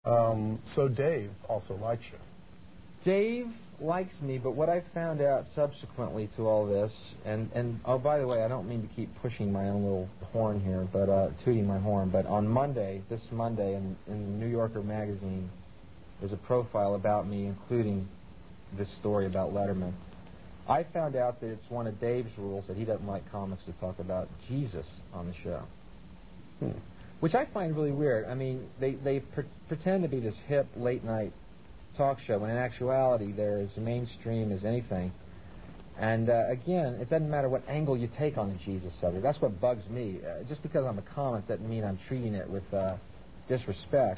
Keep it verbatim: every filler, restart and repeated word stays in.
Um, so Dave also likes you. Dave likes me, but what I found out subsequently to all this, and, and oh, by the way, I don't mean to keep pushing my own little horn here, but uh, tooting my horn, but on Monday, this Monday, in, in the New Yorker magazine, there's a profile about me, including this story about Letterman. I found out that it's one of Dave's rules that he doesn't like comics to talk about Jesus on the show. Hmm. Which I find really weird. I mean, they, they pre pretend to be this hip, late-night talk show, when in actuality they're as mainstream as anything. And, uh, again, it doesn't matter what angle you take on the Jesus subject. That's what bugs me. Uh, just because I'm a comic doesn't mean I'm treating it with uh, disrespect.